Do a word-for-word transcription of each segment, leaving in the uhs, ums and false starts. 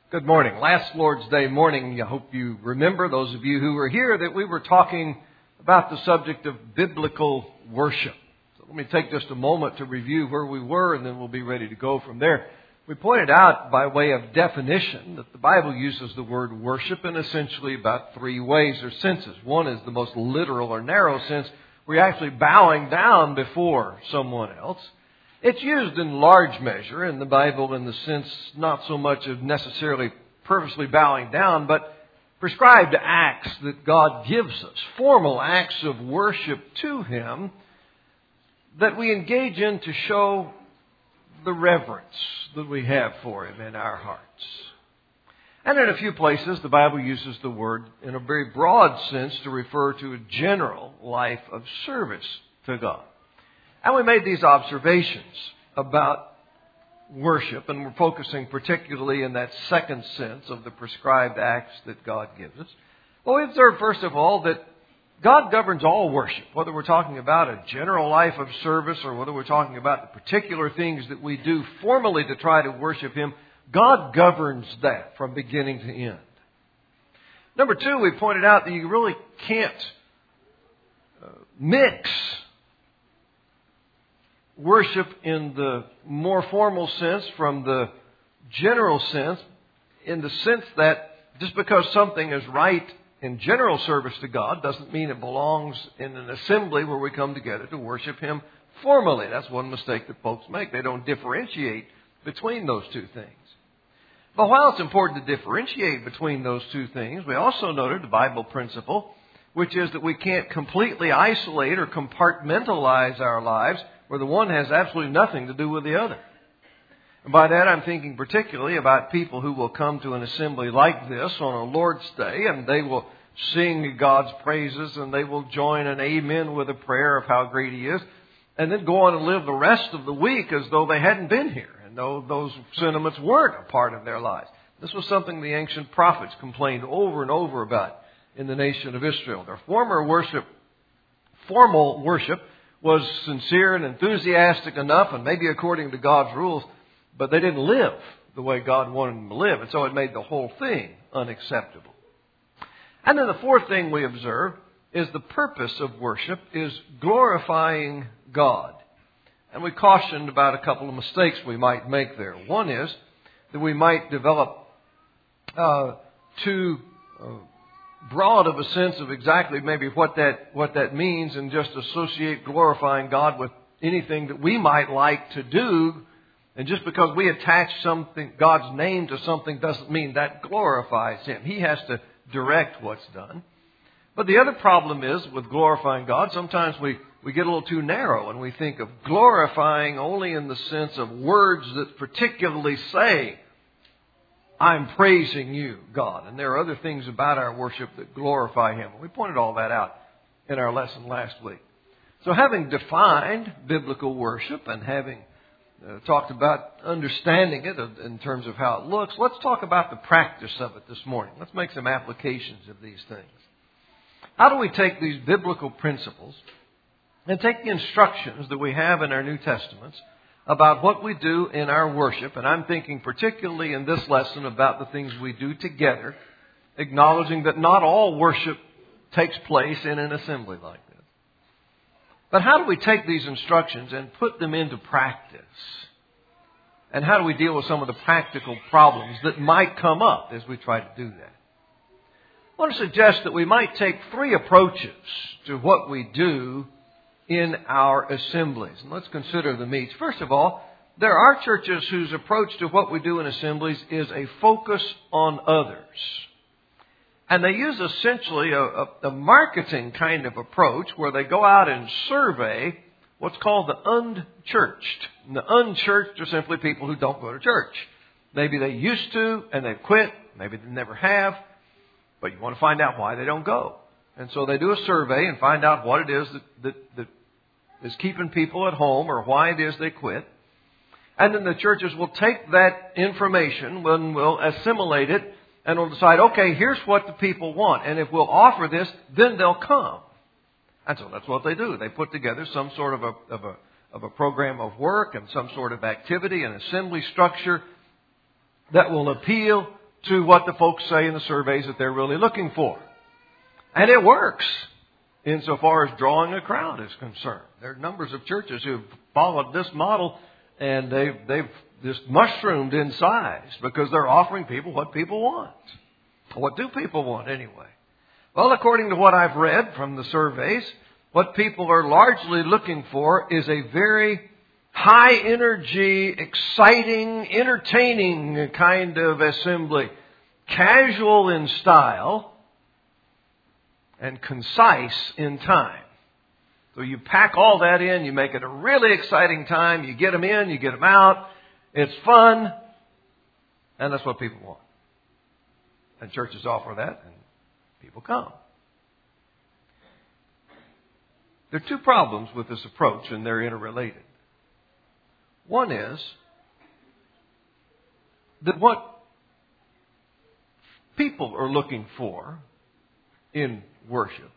Good morning. Last Lord's Day morning, I hope you remember, those of you who were here, that we were talking about the subject of biblical worship. So let me take just a moment to review where we were, and then we'll be ready to go from there. We pointed out, by way of definition, that the Bible uses the word worship in essentially about three ways or senses. One is the most literal or narrow sense, where you're actually bowing down before someone else. It's used in large measure in the Bible in the sense not so much of necessarily purposely bowing down, but prescribed acts that God gives us, formal acts of worship to Him that we engage in to show the reverence that we have for Him in our hearts. And in a few places, the Bible uses the word in a very broad sense to refer to a general life of service to God. And we made these observations about worship, and we're focusing particularly in that second sense of the prescribed acts that God gives us. Well, we observed, first of all, that God governs all worship, whether we're talking about a general life of service or whether we're talking about the particular things that we do formally to try to worship Him. God governs that from beginning to end. Number two, we pointed out that you really can't uh, mix worship in the more formal sense from the general sense, in the sense that just because something is right in general service to God doesn't mean it belongs in an assembly where we come together to worship Him formally. That's one mistake that folks make. They don't differentiate between those two things. But while it's important to differentiate between those two things, we also noted the Bible principle, which is that we can't completely isolate or compartmentalize our lives where the one has absolutely nothing to do with the other. And by that I'm thinking particularly about people who will come to an assembly like this on a Lord's Day, and they will sing God's praises, and they will join an amen with a prayer of how great He is, and then go on and live the rest of the week as though they hadn't been here, and though those sentiments weren't a part of their lives. This was something the ancient prophets complained over and over about in the nation of Israel. Their former worship, formal worship, was sincere and enthusiastic enough, and maybe according to God's rules, but they didn't live the way God wanted them to live, and so it made the whole thing unacceptable. And then the fourth thing we observe is the purpose of worship is glorifying God. And we cautioned about a couple of mistakes we might make there. One is that we might develop uh, too uh, broad of a sense of exactly maybe what that what that means, and just associate glorifying God with anything that we might like to do. And just because we attach something, God's name to something, doesn't mean that glorifies Him. He has to direct what's done. But the other problem is with glorifying God, sometimes we, we get a little too narrow and we think of glorifying only in the sense of words that particularly say, I'm praising you, God. And there are other things about our worship that glorify Him. We pointed all that out in our lesson last week. So having defined biblical worship and having uh, talked about understanding it in terms of how it looks, let's talk about the practice of it this morning. Let's make some applications of these things. How do we take these biblical principles and take the instructions that we have in our New Testaments about what we do in our worship? And I'm thinking particularly in this lesson about the things we do together, acknowledging that not all worship takes place in an assembly like this. But how do we take these instructions and put them into practice? And how do we deal with some of the practical problems that might come up as we try to do that? I want to suggest that we might take three approaches to what we do in our assemblies. And let's consider them each. First of all, there are churches whose approach to what we do in assemblies is a focus on others. And they use essentially a, a, a marketing kind of approach where they go out and survey what's called the unchurched. And the unchurched are simply people who don't go to church. Maybe they used to and they've quit. Maybe they never have. But you want to find out why they don't go. And so they do a survey and find out what it is that, that, that is keeping people at home or why it is they quit. And then the churches will take that information and will assimilate it and will decide, okay, here's what the people want. And if we'll offer this, then they'll come. And so that's what they do. They put together some sort of a, of a, of a program of work and some sort of activity and assembly structure that will appeal to what the folks say in the surveys that they're really looking for. And it works insofar as drawing a crowd is concerned. There are numbers of churches who have followed this model, and they've, they've just mushroomed in size because they're offering people what people want. What do people want anyway? Well, according to what I've read from the surveys, what people are largely looking for is a very high energy, exciting, entertaining kind of assembly. Casual in style and concise in time. So you pack all that in, you make it a really exciting time, you get them in, you get them out, it's fun, and that's what people want. And churches offer that, and people come. There are two problems with this approach, and they're interrelated. One is that what people are looking for in worship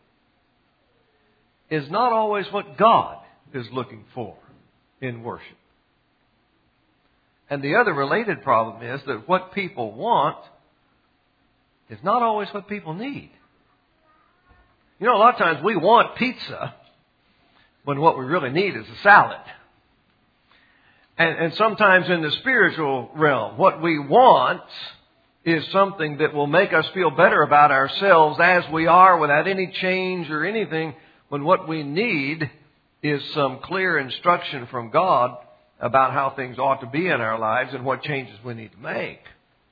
is not always what God is looking for in worship. And the other related problem is that what people want is not always what people need. You know, a lot of times we want pizza when what we really need is a salad. And, and sometimes in the spiritual realm, what we want is something that will make us feel better about ourselves as we are without any change or anything, when what we need is some clear instruction from God about how things ought to be in our lives and what changes we need to make.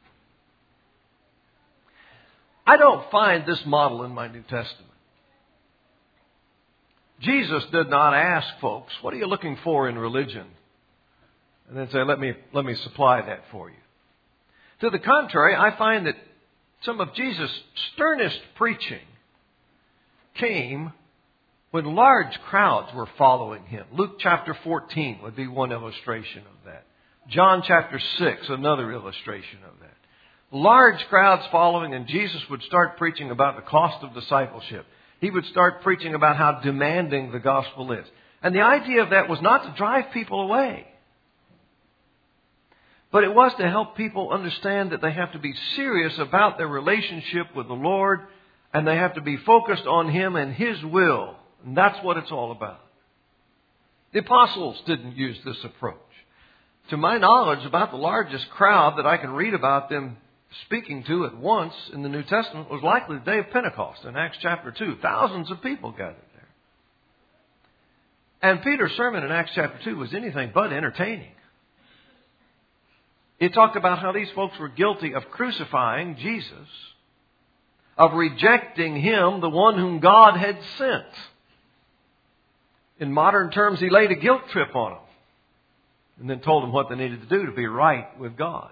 I don't find this model in my New Testament. Jesus did not ask folks, what are you looking for in religion? And then say, let me, let me supply that for you. To the contrary, I find that some of Jesus' sternest preaching came when large crowds were following him. Luke chapter fourteen would be one illustration of that. John chapter six, another illustration of that. Large crowds following, and Jesus would start preaching about the cost of discipleship. He would start preaching about how demanding the gospel is. And the idea of that was not to drive people away, but it was to help people understand that they have to be serious about their relationship with the Lord, and they have to be focused on Him and His will. And that's what it's all about. The apostles didn't use this approach. To my knowledge, about the largest crowd that I can read about them speaking to at once in the New Testament was likely the day of Pentecost in Acts chapter two. Thousands of people gathered there. And Peter's sermon in Acts chapter two was anything but entertaining. It talked about how these folks were guilty of crucifying Jesus, of rejecting Him, the one whom God had sent. In modern terms, he laid a guilt trip on them and then told them what they needed to do to be right with God.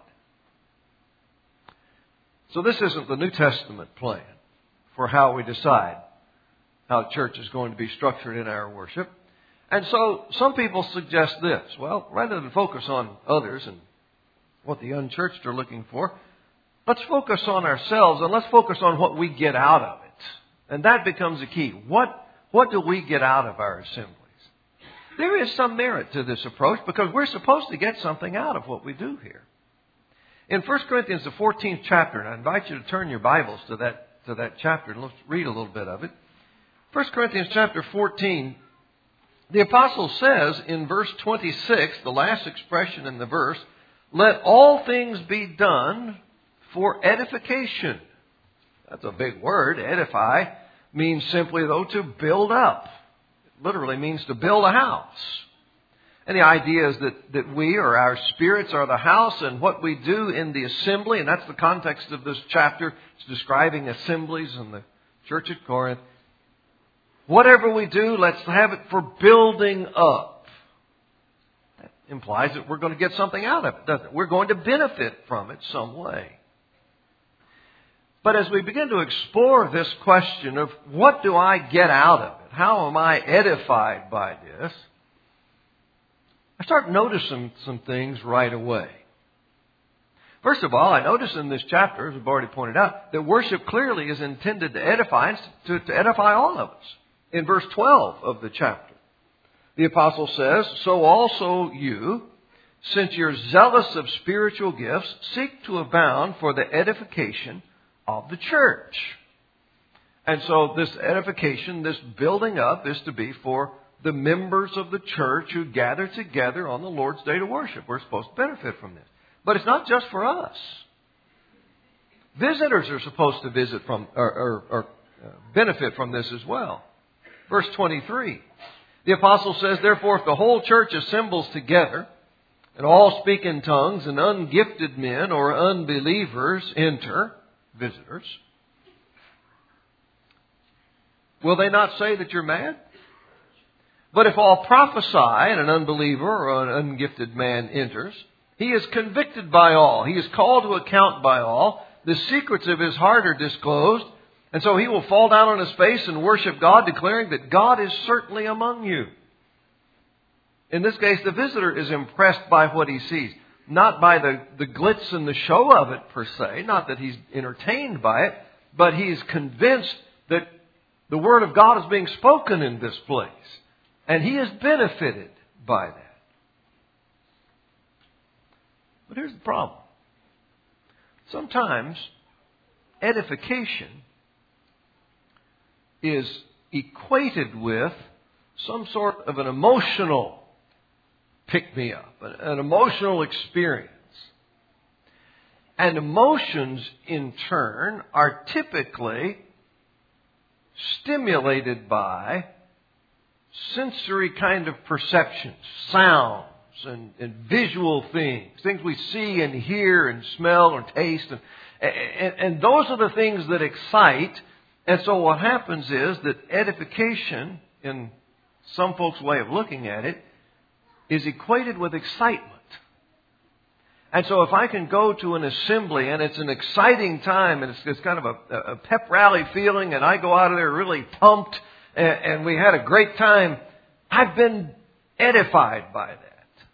So this isn't the New Testament plan for how we decide how church is going to be structured in our worship. And so some people suggest this. Well, rather than focus on others and what the unchurched are looking for, let's focus on ourselves and let's focus on what we get out of it. And that becomes the key. What, what do we get out of our assemblies? There is some merit to this approach because we're supposed to get something out of what we do here. In First Corinthians, the fourteenth chapter, and I invite you to turn your Bibles to that, to that chapter and let's read a little bit of it. First Corinthians chapter fourteen, the apostle says in verse twenty-six, the last expression in the verse, let all things be done for edification. That's a big word. Edify means simply, though, to build up. It literally means to build a house. And the idea is that, that we or our spirits are the house, and what we do in the assembly, and that's the context of this chapter, it's describing assemblies in the church at Corinth. Whatever we do, let's have it for building up. That implies that we're going to get something out of it, doesn't it? We're going to benefit from it some way. But as we begin to explore this question of what do I get out of it? How am I edified by this? I start noticing some things right away. First of all, I notice in this chapter, as we've already pointed out, that worship clearly is intended to edify, to, to edify all of us. In verse twelve of the chapter, the apostle says, so also you, since you're zealous of spiritual gifts, seek to abound for the edification of the church. And so this edification, this building up, is to be for the members of the church who gather together on the Lord's Day to worship. We're supposed to benefit from this. But it's not just for us. Visitors are supposed to visit from or, or, or benefit from this as well. Verse twenty-three. The apostle says, therefore, if the whole church assembles together, and all speak in tongues, and ungifted men or unbelievers enter, visitors, will they not say that you're mad? But if all prophesy, and an unbeliever or an ungifted man enters, he is convicted by all. He is called to account by all. The secrets of his heart are disclosed. And so he will fall down on his face and worship God, declaring that God is certainly among you. In this case, the visitor is impressed by what he sees, not by the, the glitz and the show of it per se, not that he's entertained by it, but he's convinced that the Word of God is being spoken in this place. And he is benefited by that. But here's the problem. Sometimes edification is equated with some sort of an emotional pick-me-up, an emotional experience. And emotions, in turn, are typically stimulated by sensory kind of perceptions, sounds and, and visual things, things we see and hear and smell or taste. And, and, and those are the things that excite. And so what happens is that edification, in some folks' way of looking at it, is equated with excitement. And so if I can go to an assembly and it's an exciting time and it's, it's kind of a, a pep rally feeling and I go out of there really pumped and, and we had a great time, I've been edified by that.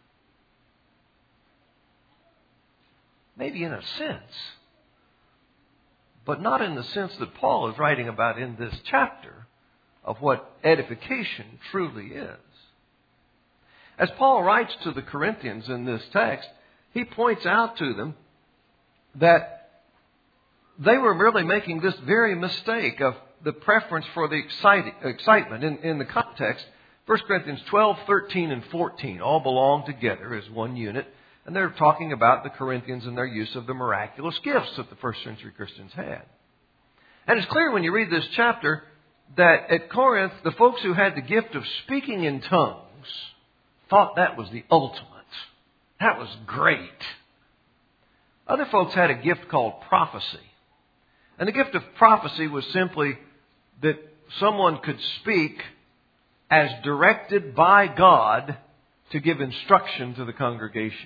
Maybe in a sense, but not in the sense that Paul is writing about in this chapter of what edification truly is. As Paul writes to the Corinthians in this text, he points out to them that they were really making this very mistake of the preference for the exciting, excitement. In, in the context, First Corinthians twelve, thirteen, and fourteen all belong together as one unit. And they're talking about the Corinthians and their use of the miraculous gifts that the first century Christians had. And it's clear when you read this chapter that at Corinth, the folks who had the gift of speaking in tongues thought that was the ultimate. That was great. Other folks had a gift called prophecy. And the gift of prophecy was simply that someone could speak as directed by God to give instruction to the congregation.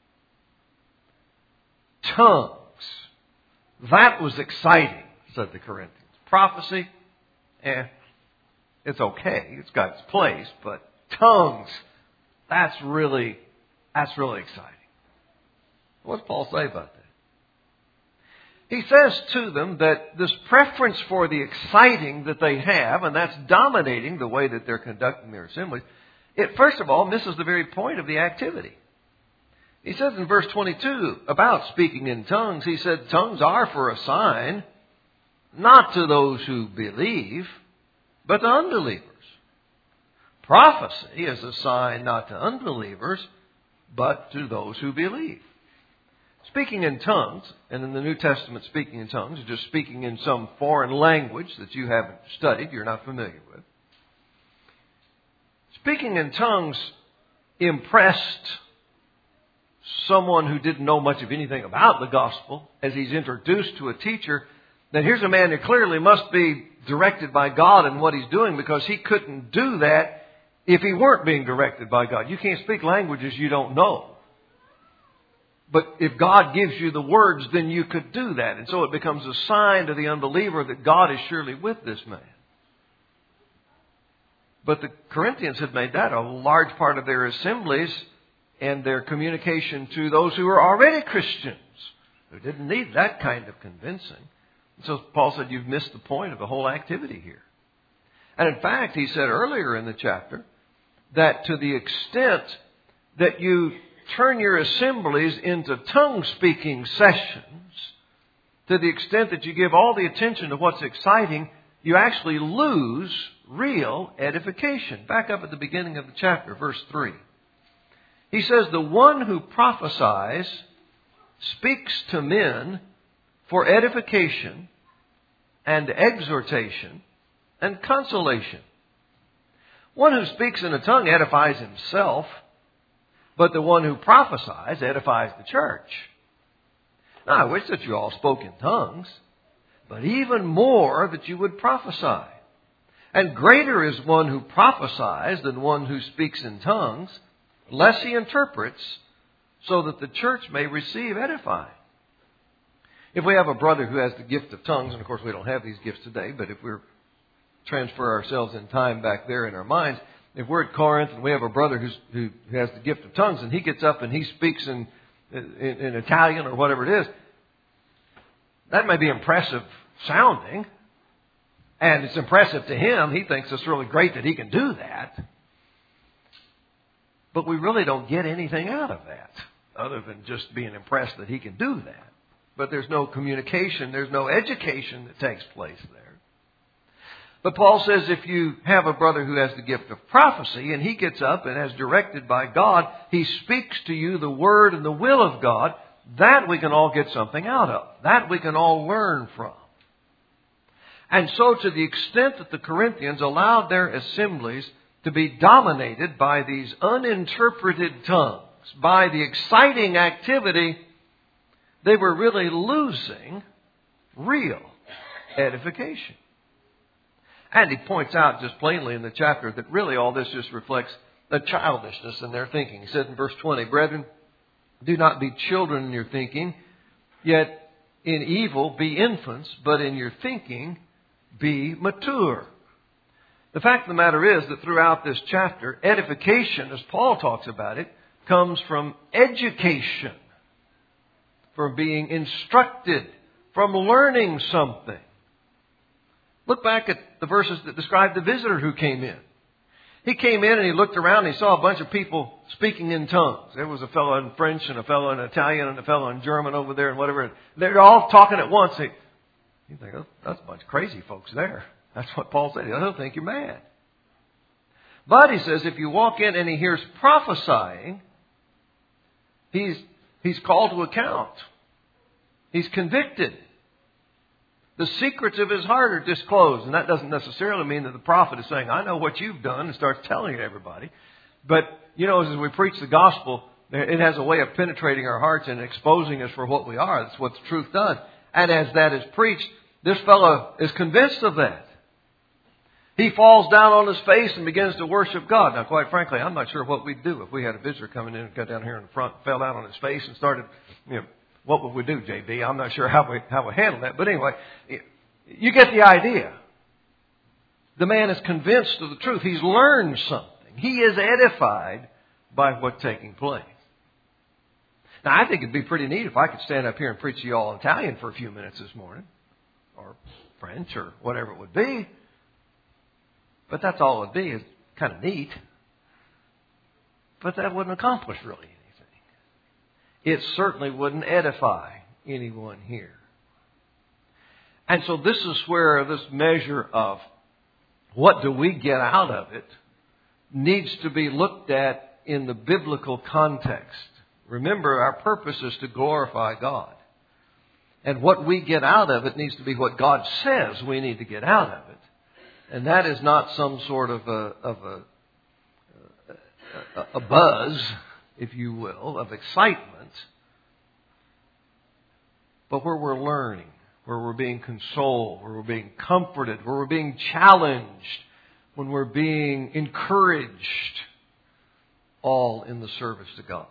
Tongues. That was exciting, said the Corinthians. Prophecy, eh, it's okay. It's got its place. But tongues, that's really, that's really exciting. What's Paul say about that? He says to them that this preference for the exciting that they have, and that's dominating the way that they're conducting their assemblies, it first of all misses the very point of the activity. He says in verse twenty-two about speaking in tongues, he said, tongues are for a sign, not to those who believe, but to unbelievers. Prophecy is a sign not to unbelievers, but to those who believe. Speaking in tongues, and in the New Testament speaking in tongues, is just speaking in some foreign language that you haven't studied, you're not familiar with. Speaking in tongues impressed someone who didn't know much of anything about the gospel as he's introduced to a teacher that here's a man who clearly must be directed by God in what he's doing, because he couldn't do that if he weren't being directed by God. You can't speak languages you don't know. But if God gives you the words, then you could do that. And so it becomes a sign to the unbeliever that God is surely with this man. But the Corinthians had made that a large part of their assemblies and their communication to those who were already Christians, who didn't need that kind of convincing. And so Paul said, you've missed the point of the whole activity here. And in fact, he said earlier in the chapter that to the extent that you turn your assemblies into tongue-speaking sessions, to the extent that you give all the attention to what's exciting, you actually lose real edification. Back up at the beginning of the chapter, verse three. He says, the one who prophesies speaks to men for edification and exhortation and consolation. One who speaks in a tongue edifies himself, but the one who prophesies edifies the church. Now, I wish that you all spoke in tongues, but even more that you would prophesy. And greater is one who prophesies than one who speaks in tongues, lest he interprets, so that the church may receive edifying. If we have a brother who has the gift of tongues, and of course we don't have these gifts today, but if we're transfer ourselves in time back there in our minds, if we're at Corinth and we have a brother who's, who has the gift of tongues and he gets up and he speaks in, in, in Italian or whatever it is, that may be impressive sounding, and it's impressive to him. He thinks it's really great that he can do that. But we really don't get anything out of that other than just being impressed that he can do that. But there's no communication, there's no education that takes place there. But Paul says if you have a brother who has the gift of prophecy and he gets up and as directed by God, he speaks to you the word and the will of God, that we can all get something out of. That we can all learn from. And so to the extent that the Corinthians allowed their assemblies to be dominated by these uninterpreted tongues, by the exciting activity, they were really losing real edification. And he points out just plainly in the chapter that really all this just reflects the childishness in their thinking. He says in verse twenty, brethren, do not be children in your thinking, yet in evil be infants, but in your thinking be mature. The fact of the matter is that throughout this chapter, edification, as Paul talks about it, comes from education, from being instructed, from learning something. Look back at the verses that describe the visitor who came in. He came in and he looked around and he saw a bunch of people speaking in tongues. There was a fellow in French and a fellow in Italian and a fellow in German over there and whatever. They're all talking at once. You think, oh, that's a bunch of crazy folks there. That's what Paul said. He'll think you're mad. But he says if you walk in and he hears prophesying, he's, he's called to account. He's convicted. The secrets of his heart are disclosed. And that doesn't necessarily mean that the prophet is saying, I know what you've done, and starts telling it to everybody. But, you know, as we preach the gospel, it has a way of penetrating our hearts and exposing us for what we are. That's what the truth does. And as that is preached, this fellow is convinced of that. He falls down on his face and begins to worship God. Now, quite frankly, I'm not sure what we'd do if we had a visitor coming in and got down here in the front, fell down on his face and started, you know, what would we do, J B? I'm not sure how we how we handle that. But anyway, you get the idea. The man is convinced of the truth. He's learned something. He is edified by what's taking place. Now, I think it'd be pretty neat if I could stand up here and preach to you all in Italian for a few minutes this morning, or French, or whatever it would be. But that's all it would be. It's kind of neat. But that wouldn't accomplish really anything. It certainly wouldn't edify anyone here. And so this is where this measure of what do we get out of it needs to be looked at in the biblical context. Remember, our purpose is to glorify God. And what we get out of it needs to be what God says we need to get out of it. And that is not some sort of a, of a, a, a buzz, if you will, of excitement, but where we're learning, where we're being consoled, where we're being comforted, where we're being challenged, when we're being encouraged, all in the service to God.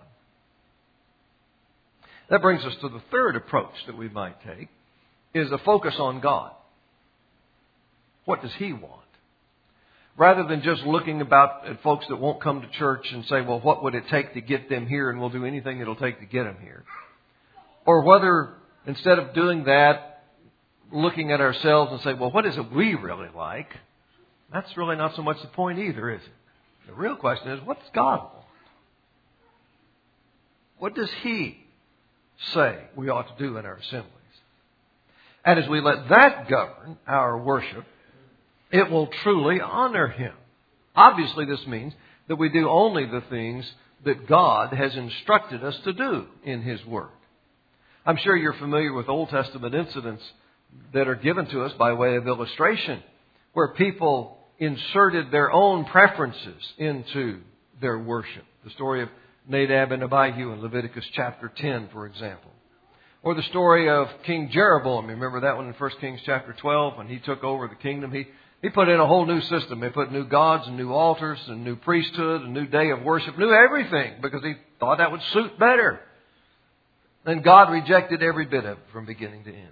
That brings us to the third approach that we might take, is a focus on God. What does He want? Rather than just looking about at folks that won't come to church and say, well, what would it take to get them here, and we'll do anything it'll take to get them here. Or whether, instead of doing that, looking at ourselves and say, well, what is it we really like? That's really not so much the point either, is it? The real question is, what does God want? What does He say we ought to do in our assemblies? And as we let that govern our worship, it will truly honor Him. Obviously, this means that we do only the things that God has instructed us to do in His Word. I'm sure you're familiar with Old Testament incidents that are given to us by way of illustration, where people inserted their own preferences into their worship. The story of Nadab and Abihu in Leviticus chapter ten, for example. Or the story of King Jeroboam. Remember that one in First Kings chapter twelve, when he took over the kingdom. He, he put in a whole new system. He put new gods and new altars and new priesthood, a new day of worship, new everything, because he thought that would suit better. And God rejected every bit of it from beginning to end.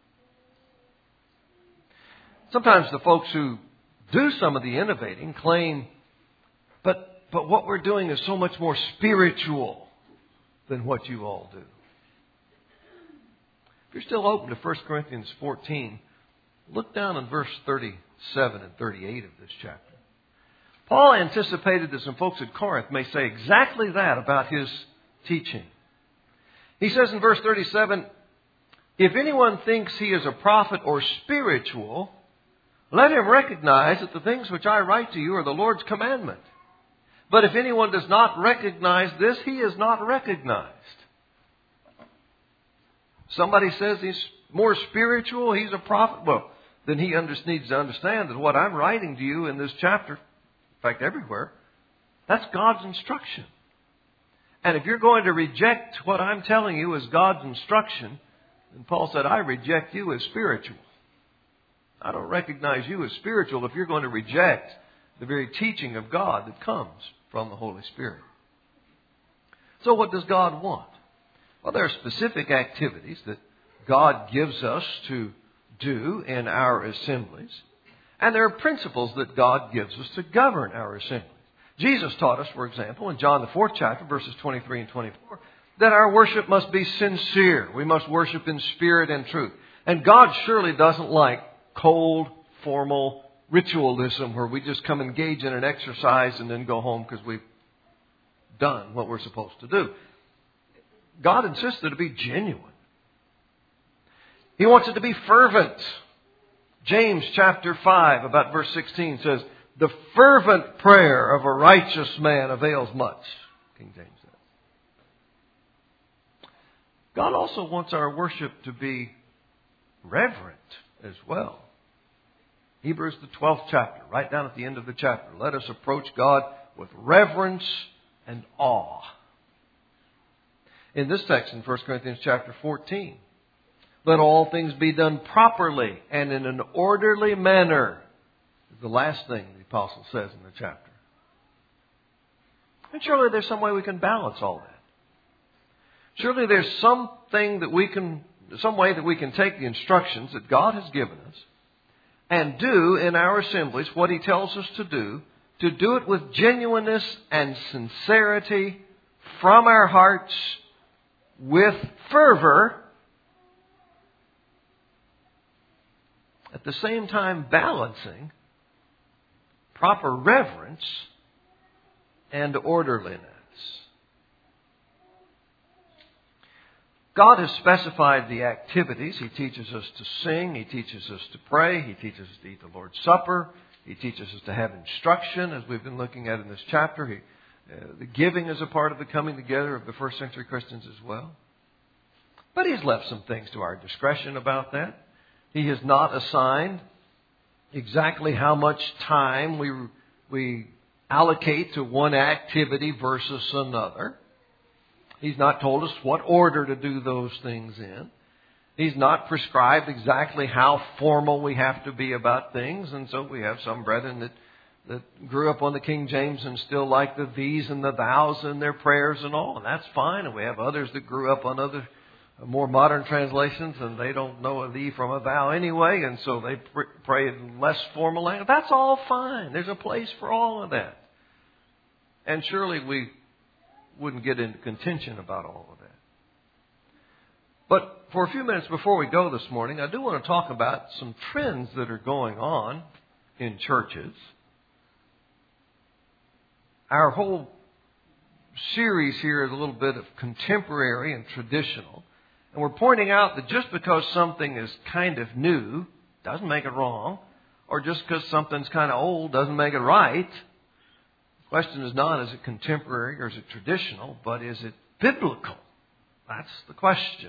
Sometimes the folks who do some of the innovating claim, but, but what we're doing is so much more spiritual than what you all do. If you're still open to First Corinthians fourteen, look down in verse thirty-seven and thirty-eight of this chapter. Paul anticipated that some folks at Corinth may say exactly that about his teaching. He says in verse thirty-seven, if anyone thinks he is a prophet or spiritual, let him recognize that the things which I write to you are the Lord's commandment. But if anyone does not recognize this, he is not recognized. Somebody says he's more spiritual, he's a prophet. Well, then he under, needs to understand that what I'm writing to you in this chapter, in fact everywhere, that's God's instruction. And if you're going to reject what I'm telling you as God's instruction, then Paul said, I reject you as spiritual. I don't recognize you as spiritual if you're going to reject the very teaching of God that comes from the Holy Spirit. So what does God want? Well, there are specific activities that God gives us to do in our assemblies. And there are principles that God gives us to govern our assemblies. Jesus taught us, for example, in John the fourth chapter, verses twenty-three and twenty-four, that our worship must be sincere. We must worship in spirit and truth. And God surely doesn't like cold, formal ritualism where we just come engage in an exercise and then go home because we've done what we're supposed to do. God insists that it be genuine. He wants it to be fervent. James chapter five, about verse sixteen says, the fervent prayer of a righteous man avails much. King James says. God also wants our worship to be reverent as well. Hebrews the twelfth chapter, right down at the end of the chapter. Let us approach God with reverence and awe. In this text in First Corinthians chapter fourteen, let all things be done properly and in an orderly manner. The last thing the apostle says in the chapter. And surely there's some way we can balance all that. Surely there's something that we can, some way that we can take the instructions that God has given us and do in our assemblies what He tells us to do, to do it with genuineness and sincerity from our hearts, with fervor, at the same time balancing proper reverence and orderliness. God has specified the activities. He teaches us to sing. He teaches us to pray. He teaches us to eat the Lord's Supper. He teaches us to have instruction, as we've been looking at in this chapter. He, uh, the giving is a part of the coming together of the first century Christians as well. But He's left some things to our discretion about that. He has not assigned exactly how much time we we allocate to one activity versus another. He's not told us what order to do those things in. He's not prescribed exactly how formal we have to be about things. And so we have some brethren that, that grew up on the King James and still like the these and the thous in their prayers and all. And that's fine. And we have others that grew up on other more modern translations, and they don't know a thee from a thou anyway, and so they pr- pray in less formal language. That's all fine. There's a place for all of that. And surely we wouldn't get into contention about all of that. But for a few minutes before we go this morning, I do want to talk about some trends that are going on in churches. Our whole series here is a little bit of contemporary and traditional. And we're pointing out that just because something is kind of new doesn't make it wrong, or just because something's kind of old doesn't make it right. The question is not, is it contemporary or is it traditional, but is it biblical? That's the question.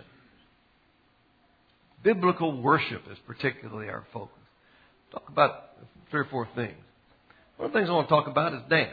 Biblical worship is particularly our focus. Talk about three or four things. One of the things I want to talk about is dance.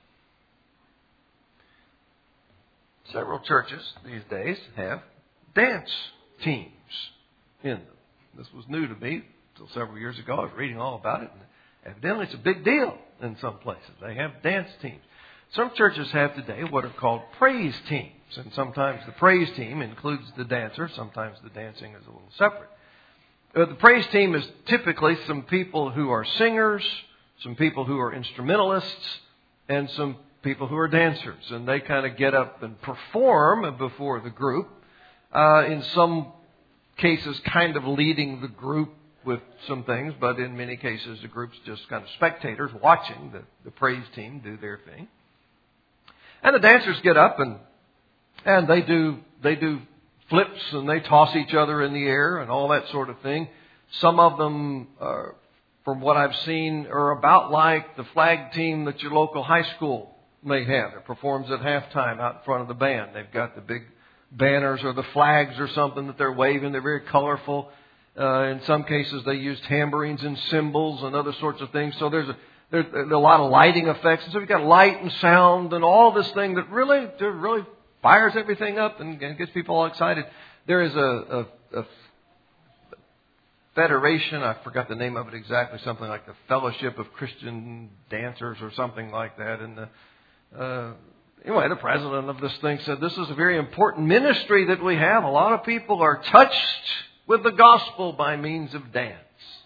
Several churches these days have dance teams in them. This was new to me until several years ago. I was reading all about it, and evidently it's a big deal in some places. They have dance teams. Some churches have today what are called praise teams, and sometimes the praise team includes the dancer. Sometimes the dancing is a little separate. Uh, the praise team is typically some people who are singers, some people who are instrumentalists, and some people who are dancers. And they kind of get up and perform before the group, uh, in some cases kind of leading the group with some things, but in many cases the group's just kind of spectators watching the, the praise team do their thing. And the dancers get up and and they do they do flips and they toss each other in the air and all that sort of thing. Some of them, uh, from what I've seen, are about like the flag team that your local high school may have. It performs at halftime out in front of the band. They've got the big banners or the flags or something that they're waving. They're very colorful. Uh, in some cases, they use tambourines and cymbals and other sorts of things. So there's a There's a lot of lighting effects. And so you've got light and sound and all this thing that really really fires everything up and gets people all excited. There is a, a, a federation, I forgot the name of it exactly, something like the Fellowship of Christian Dancers or something like that. And the, uh, anyway, the president of this thing said, this is a very important ministry that we have. A lot of people are touched with the gospel by means of dance.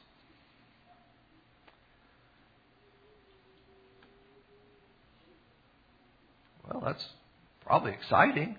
Well, that's probably exciting,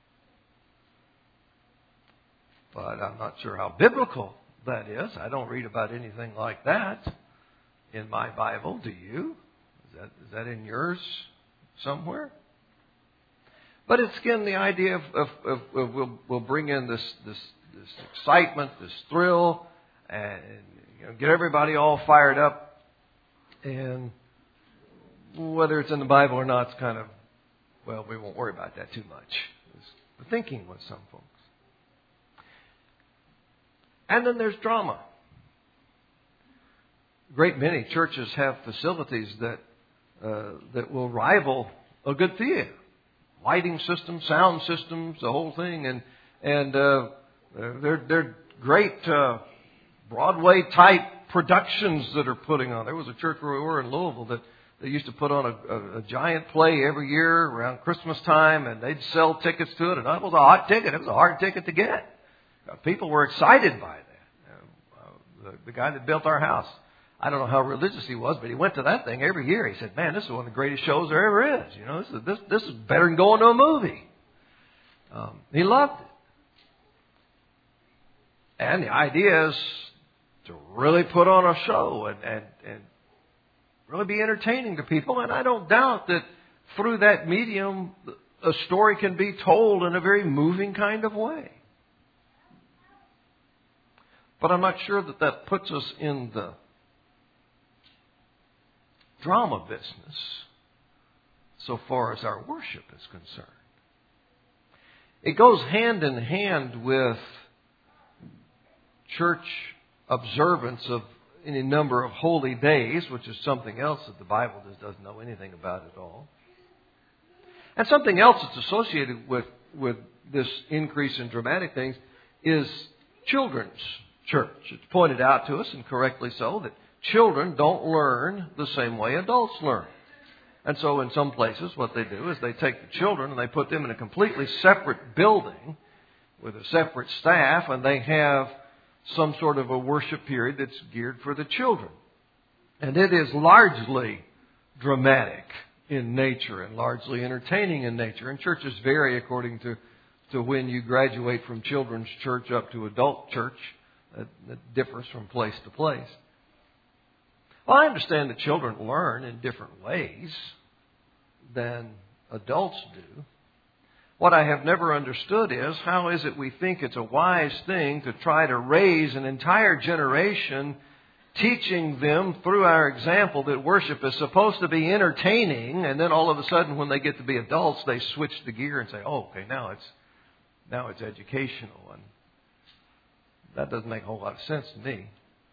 but I'm not sure how biblical that is. I don't read about anything like that in my Bible. Do you? Is that, is that in yours somewhere? But it's again the idea of, of, of, of we'll, we'll bring in this, this, this excitement, this thrill, and you know, get everybody all fired up. And whether it's in the Bible or not, it's kind of, well, we won't worry about that too much. It's the thinking with some folks. And then there's drama. A great many churches have facilities that uh, that will rival a good theater. Lighting systems, sound systems, the whole thing. And and uh, they're, they're great uh, Broadway-type productions that are putting on. There was a church where we were in Louisville that they used to put on a, a, a giant play every year around Christmas time, and they'd sell tickets to it. And that was a hot ticket. It was a hard ticket to get. People were excited by that. Uh, the, the guy that built our house, I don't know how religious he was, but he went to that thing every year. He said, "Man, this is one of the greatest shows there ever is. You know, this is this this is better than going to a movie." Um, he loved it, and the idea is to really put on a show and and and. really be entertaining to people. And I don't doubt that through that medium, a story can be told in a very moving kind of way. But I'm not sure that that puts us in the drama business so far as our worship is concerned. It goes hand in hand with church observance of any number of holy days, which is something else that the Bible just doesn't know anything about at all. And something else that's associated with, with this increase in dramatic things is children's church. It's pointed out to us, and correctly so, that children don't learn the same way adults learn. And so in some places what they do is they take the children and they put them in a completely separate building with a separate staff, and they have some sort of a worship period that's geared for the children. And it is largely dramatic in nature and largely entertaining in nature. And churches vary according to, to when you graduate from children's church up to adult church. That, that differs from place to place. Well, I understand that children learn in different ways than adults do. What I have never understood is, how is it we think it's a wise thing to try to raise an entire generation, teaching them through our example that worship is supposed to be entertaining, and then all of a sudden when they get to be adults, they switch the gear and say, oh, okay, now it's now it's educational. And that doesn't make a whole lot of sense to me.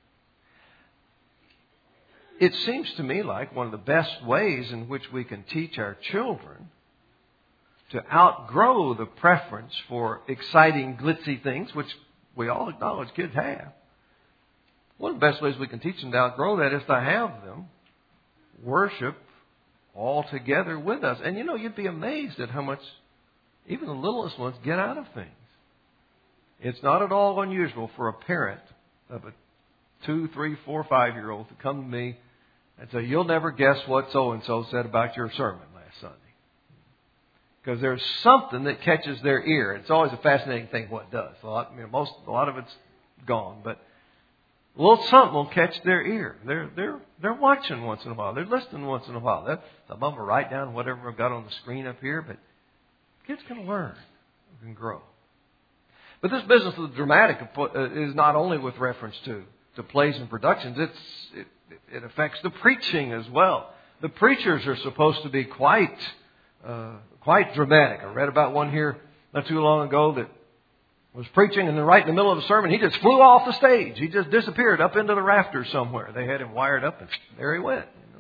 It seems to me like one of the best ways in which we can teach our children to outgrow the preference for exciting, glitzy things, which we all acknowledge kids have. One of the best ways we can teach them to outgrow that is to have them worship all together with us. And you know, you'd be amazed at how much even the littlest ones get out of things. It's not at all unusual for a parent of a two, three, four, five-year-old to come to me and say, you'll never guess what so-and-so said about your sermon last Sunday. Because there's something that catches their ear. It's always a fascinating thing what it does. A lot, you know, most, a lot of it's gone, but a little something will catch their ear. They're they're they're watching once in a while. They're listening once in a while. That, some of them will write down whatever I've got on the screen up here, but kids can learn, can grow. But this business of the dramatic is not only with reference to, to plays and productions. It's it, it affects the preaching as well. The preachers are supposed to be quite uh, quite dramatic. I read about one here not too long ago that was preaching, and then right in the middle of the sermon, he just flew off the stage. He just disappeared up into the rafters somewhere. They had him wired up, and there he went. You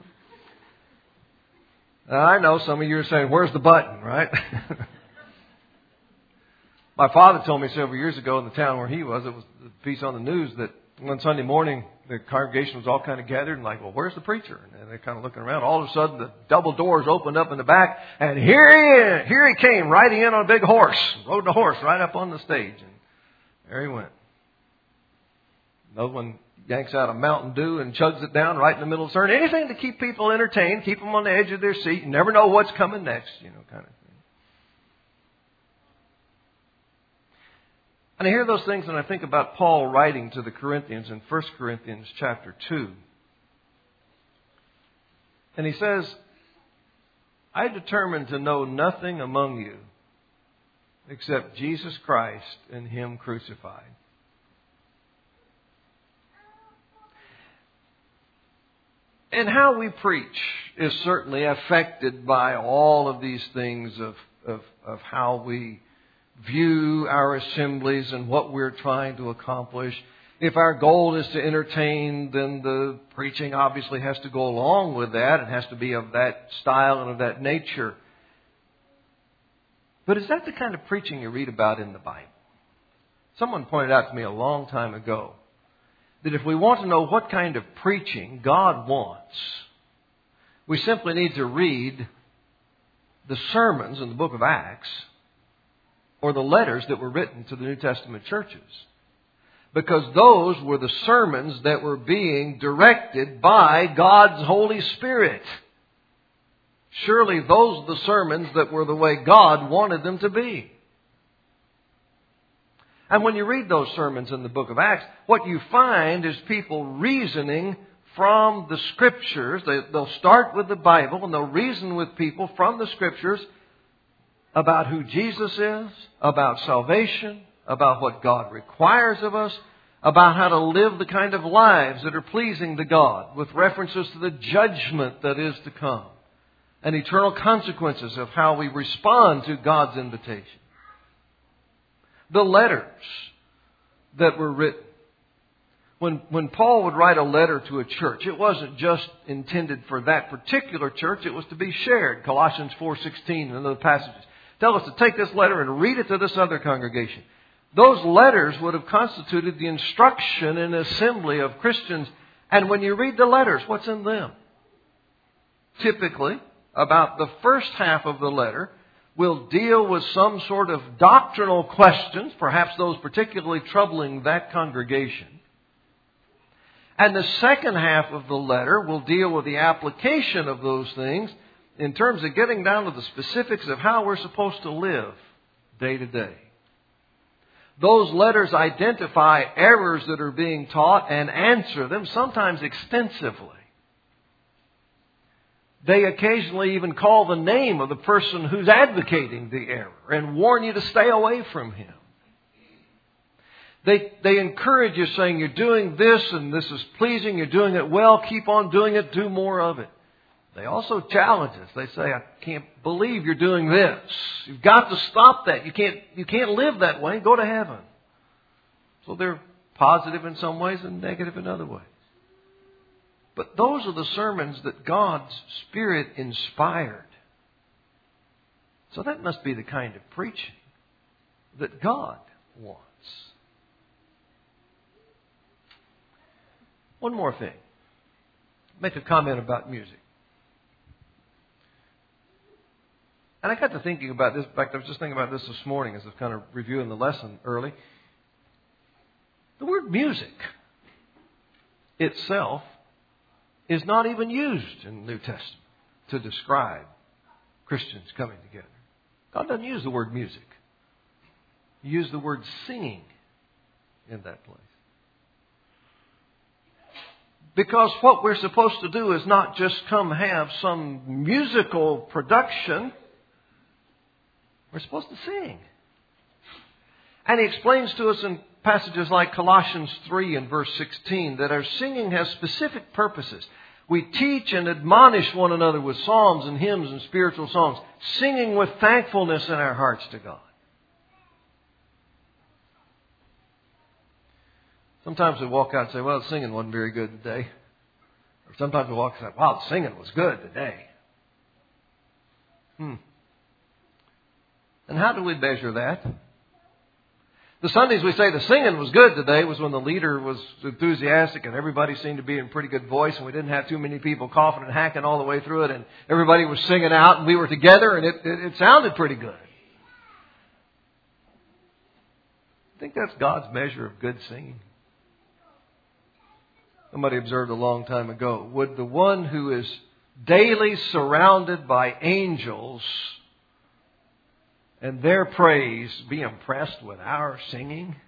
know? Now, I know some of you are saying, where's the button, right? My father told me several years ago in the town where he was, it was a piece on the news that one Sunday morning, the congregation was all kind of gathered and like, well, where's the preacher? And they're kind of looking around. All of a sudden, the double doors opened up in the back, and here he is. Here he came, riding in on a big horse. Rode the horse right up on the stage, and there he went. Another one yanks out a Mountain Dew and chugs it down right in the middle of the sermon. Anything to keep people entertained, keep them on the edge of their seat. You never know what's coming next, you know, kind of thing. And I hear those things and I think about Paul writing to the Corinthians in First Corinthians chapter two. And he says, I determined to know nothing among you except Jesus Christ and Him crucified. And how we preach is certainly affected by all of these things of, of, of how we view our assemblies and what we're trying to accomplish. If our goal is to entertain, then the preaching obviously has to go along with that. It has to be of that style and of that nature. But is that the kind of preaching you read about in the Bible? Someone pointed out to me a long time ago that if we want to know what kind of preaching God wants, we simply need to read the sermons in the book of Acts or the letters that were written to the New Testament churches. Because those were the sermons that were being directed by God's Holy Spirit. Surely those are the sermons that were the way God wanted them to be. And when you read those sermons in the book of Acts, what you find is people reasoning from the Scriptures. They, they'll start with the Bible and they'll reason with people from the Scriptures about who Jesus is, about salvation, about what God requires of us, about how to live the kind of lives that are pleasing to God, with references to the judgment that is to come, and eternal consequences of how we respond to God's invitation. The letters that were written. When, when Paul would write a letter to a church, it wasn't just intended for that particular church, it was to be shared. Colossians four sixteen and other passages tell us to take this letter and read it to this other congregation. Those letters would have constituted the instruction and assembly of Christians. And when you read the letters, what's in them? Typically, about the first half of the letter will deal with some sort of doctrinal questions, perhaps those particularly troubling that congregation. And the second half of the letter will deal with the application of those things in terms of getting down to the specifics of how we're supposed to live day to day. Those letters identify errors that are being taught and answer them, sometimes extensively. They occasionally even call the name of the person who's advocating the error and warn you to stay away from him. They, they encourage you saying, you're doing this and this is pleasing, you're doing it well, keep on doing it, do more of it. They also challenge us. They say, I can't believe you're doing this. You've got to stop that. You can't, you can't live that way. Go to heaven. So they're positive in some ways and negative in other ways. But those are the sermons that God's Spirit inspired. So that must be the kind of preaching that God wants. One more thing. Make a comment about music. And I got to thinking about this. In fact, I was just thinking about this this morning as I was kind of reviewing the lesson early. The word music itself is not even used in the New Testament to describe Christians coming together. God doesn't use the word music. He used the word singing in that place. Because what we're supposed to do is not just come have some musical production. We're supposed to sing. And he explains to us in passages like Colossians three and verse sixteen that our singing has specific purposes. We teach and admonish one another with psalms and hymns and spiritual songs, singing with thankfulness in our hearts to God. Sometimes we walk out and say, well, the singing wasn't very good today. Or sometimes we walk out and say, wow, the singing was good today. Hmm. And how do we measure that? The Sundays we say the singing was good today was when the leader was enthusiastic and everybody seemed to be in pretty good voice and we didn't have too many people coughing and hacking all the way through it and everybody was singing out and we were together and it, it, it sounded pretty good. I think that's God's measure of good singing. Somebody observed a long time ago, would the one who is daily surrounded by angels and their praise be impressed with our singing?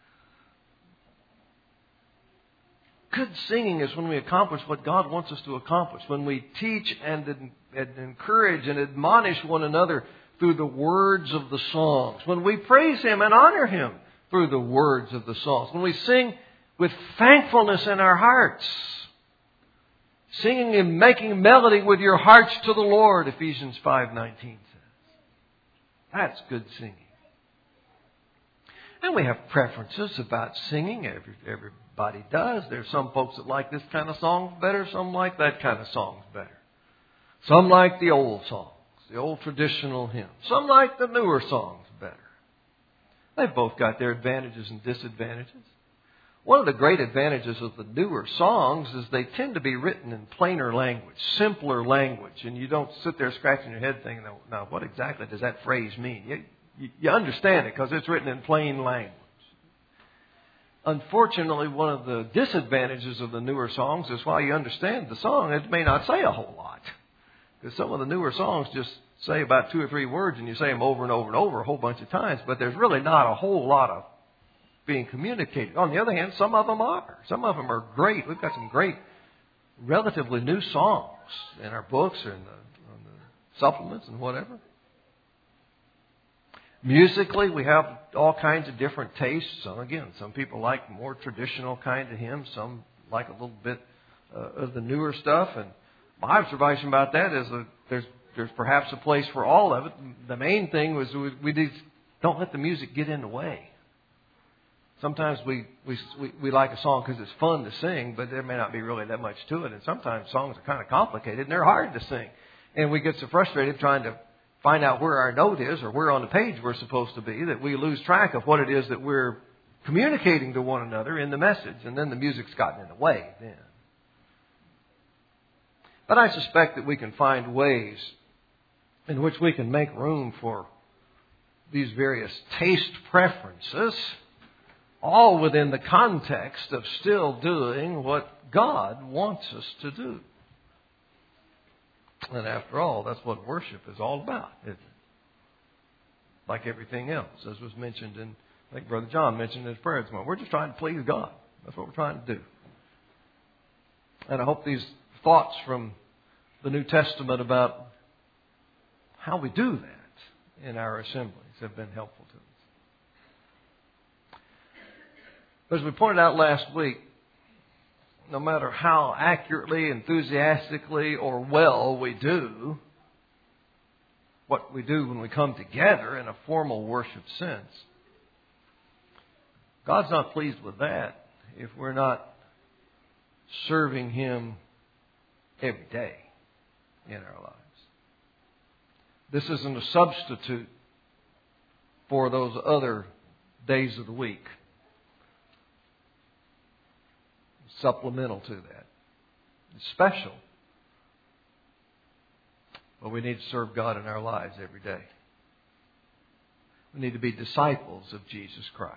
Good singing is when we accomplish what God wants us to accomplish. When we teach and, and encourage and admonish one another through the words of the songs. When we praise Him and honor Him through the words of the songs. When we sing with thankfulness in our hearts. Singing and making melody with your hearts to the Lord, Ephesians five nineteen says. That's good singing. And we have preferences about singing. Every, everybody does. There's some folks that like this kind of song better. Some like that kind of songs better. Some like the old songs, the old traditional hymns. Some like the newer songs better. They've both got their advantages and disadvantages. One of the great advantages of the newer songs is they tend to be written in plainer language, simpler language. And you don't sit there scratching your head thinking, now what exactly does that phrase mean? You, you, you understand it because it's written in plain language. Unfortunately, one of the disadvantages of the newer songs is while you understand the song, it may not say a whole lot. Because some of the newer songs just say about two or three words and you say them over and over and over a whole bunch of times. But there's really not a whole lot of being communicated. On the other hand, some of them are. Some of them are great. We've got some great, relatively new songs in our books or in the, in the supplements and whatever. Musically, we have all kinds of different tastes. Some, again, some people like more traditional kind of hymns. Some like a little bit uh, of the newer stuff. And my observation about that is that there's there's perhaps a place for all of it. The main thing was we, we just don't let the music get in the way. Sometimes we, we, we, we like a song because it's fun to sing, but there may not be really that much to it. And sometimes songs are kind of complicated and they're hard to sing. And we get so frustrated trying to find out where our note is or where on the page we're supposed to be that we lose track of what it is that we're communicating to one another in the message. And then the music's gotten in the way then. But I suspect that we can find ways in which we can make room for these various taste preferences, all within the context of still doing what God wants us to do. And after all, that's what worship is all about, isn't it? Like everything else, as was mentioned in, I think Brother John mentioned in his prayer this morning. We're just trying to please God. That's what we're trying to do. And I hope these thoughts from the New Testament about how we do that in our assemblies have been helpful to us. But as we pointed out last week, no matter how accurately, enthusiastically, or well we do what we do when we come together in a formal worship sense, God's not pleased with that if we're not serving Him every day in our lives. This isn't a substitute for those other days of the week. Supplemental to that. It's special. But we need to serve God in our lives every day. We need to be disciples of Jesus Christ.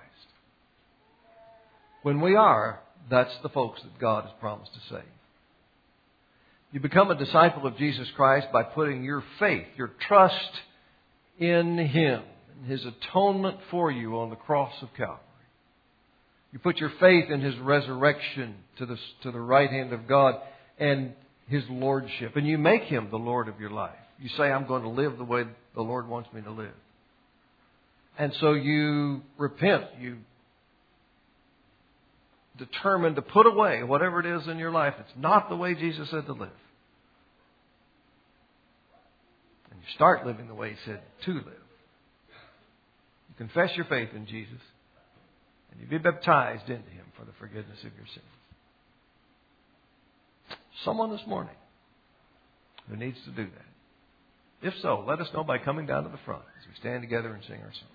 When we are, that's the folks that God has promised to save. You become a disciple of Jesus Christ by putting your faith, your trust in Him, and His atonement for you on the cross of Calvary. You put your faith in His resurrection to the, to the right hand of God and His lordship. And you make Him the Lord of your life. You say, I'm going to live the way the Lord wants me to live. And so you repent. You determine to put away whatever it is in your life. It's not the way Jesus said to live. And you start living the way He said to live. You confess your faith in Jesus. And you be baptized into Him for the forgiveness of your sins. Someone this morning who needs to do that. If so, let us know by coming down to the front as we stand together and sing our song.